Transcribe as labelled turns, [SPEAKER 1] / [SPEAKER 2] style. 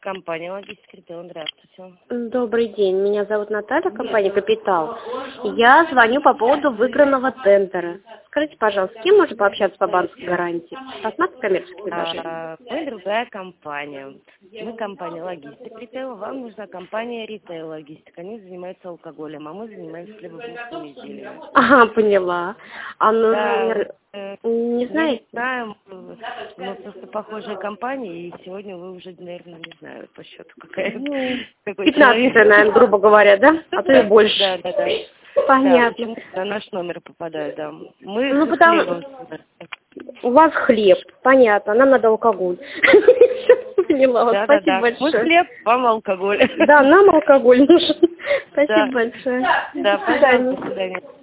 [SPEAKER 1] Компания «Логистика Ритейл». Здравствуйте.
[SPEAKER 2] Добрый день, меня зовут Наталья, компания «Капитал». Я звоню по поводу выигранного тендера. Скажите, пожалуйста, с кем можно пообщаться по банковской гарантии? Рассматривать коммерческие предложения?
[SPEAKER 1] Мы другая компания. Мы компания «Логистика Ритейл». Вам нужна компания «Ритейл Логистика». Они занимаются алкоголем, а мы занимаемся хлебобулочными изделиями.
[SPEAKER 2] Ага, поняла. А
[SPEAKER 1] Да,
[SPEAKER 2] не знаете?
[SPEAKER 1] не знаем, мы просто похожие компании, и сегодня вы уже, наверное, не знаю по счету, какой
[SPEAKER 2] 15,
[SPEAKER 1] человек.
[SPEAKER 2] наверное, грубо говоря, да? А то и больше.
[SPEAKER 1] Да.
[SPEAKER 2] Понятно.
[SPEAKER 1] Да, на наш номер попадают, да. Мы
[SPEAKER 2] Ну,
[SPEAKER 1] с
[SPEAKER 2] потому...
[SPEAKER 1] хлебом.
[SPEAKER 2] У вас хлеб, понятно, нам надо алкоголь. Поняла вас, спасибо большое.
[SPEAKER 1] Мы хлеб, вам алкоголь.
[SPEAKER 2] Да, нам алкоголь нужен. Спасибо большое.
[SPEAKER 1] Да, пожалуйста, до свидания.